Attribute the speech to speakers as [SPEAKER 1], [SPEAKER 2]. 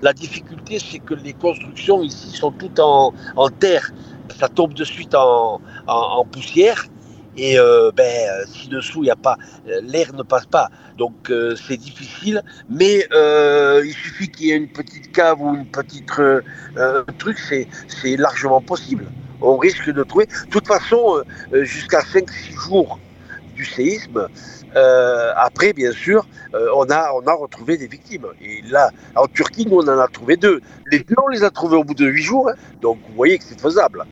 [SPEAKER 1] La difficulté, c'est que les constructions ici sont toutes en terre. Ça tombe de suite en poussière. Et si dessous il y a pas, l'air ne passe pas, donc c'est difficile. Mais il suffit qu'il y ait une petite cave ou une petite truc, c'est largement possible. On risque de trouver. De toute façon, jusqu'à 5-6 jours du séisme. Après, bien sûr, on a retrouvé des victimes. Et là, en Turquie, nous, on en a trouvé 2. Les 2, on les a trouvés au bout de 8 jours. Hein. Donc, vous voyez que c'est faisable.